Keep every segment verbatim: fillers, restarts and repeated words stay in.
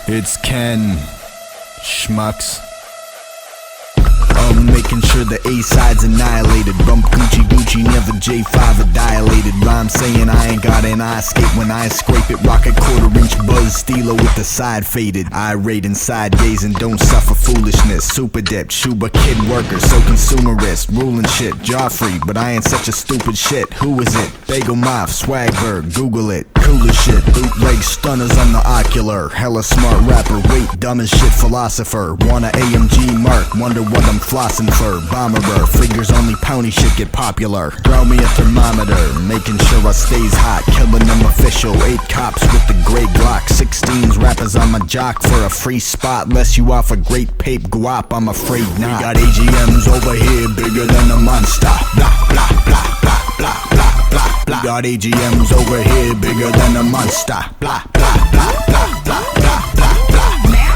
It's Ken Schmucks. I'm making sure the A-side's annihilated. Bump Gucci Gucci, never J five or dilated. Rhyme saying I ain't got an eye escape when I scrape it. Rocket quarter inch buzz steelo with the side faded. Irate inside gazing, don't suffer foolishness. Super dip, Shuba kid worker, so consumerist. Ruling shit, Joffrey, but I ain't such a stupid shit. Who is it? Bagel Moth, Swagberg, Google it. Cool as shit, bootleg stunners on the ocular. Hella smart rapper, wait, dumb as shit philosopher. Want a A M G mark, wonder what I'm flossing for. Bomberer, figures only pony shit get popular. Throw me a thermometer, making sure I stays hot. Killing them official, eight cops with the gray Glock. Sixteens rappers on my jock for a free spot. Less you offer great pape guap, I'm afraid not. We got A G Ms over here, bigger than a monster. Blah, blah, blah, blah, blah, blah, blah, blah. We got A G Ms over here, bigger than a monster. Blah, blah, blah, blah, blah, blah, blah, blah.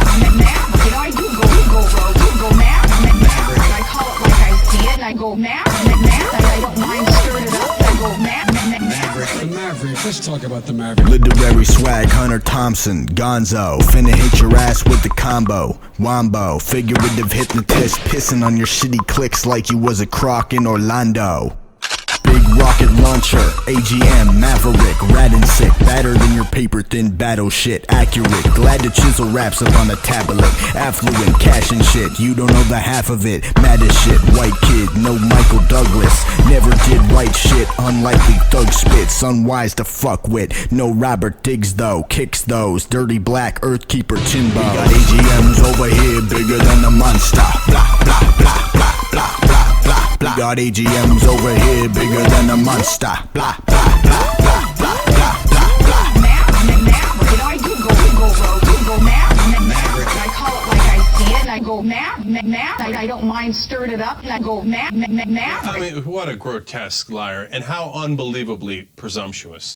I go mad, mad, mad, I don't mind stirring it up, I go mad, mad, mad, Maverick, the Maverick, let's talk about the Maverick. Literary swag, Hunter Thompson, Gonzo. Finna hit your ass with the combo. Wombo, figurative hypnotist, pissing on your shitty clicks like you was a croc in Orlando. Big rocket launcher, A G M, Maverick, rat and sick, better than your paper thin battle shit, accurate, glad to chisel raps up on a tablet, affluent, cash and shit, you don't know the half of it, mad as shit, white kid, no Michael Douglas, never did right shit, unlikely thug spits, unwise to fuck with, no Robert Diggs though, kicks those, dirty black earthkeeper Timbo. We got A G Ms over here, bigger than a monster, blah, blah, blah, blah, blah, blah. We got A G Ms over here, bigger than a monster. Blah, blah, blah, blah, blah, blah, blah, blah. mad, mad, mad, you know I do go, you go, bro, you go mad, mad, mad, I call it like I see it, I go mad, mad, mad, I, I don't mind stirring it up, I go mad, mad, mad, mad. I mean, what a grotesque liar, and how unbelievably presumptuous.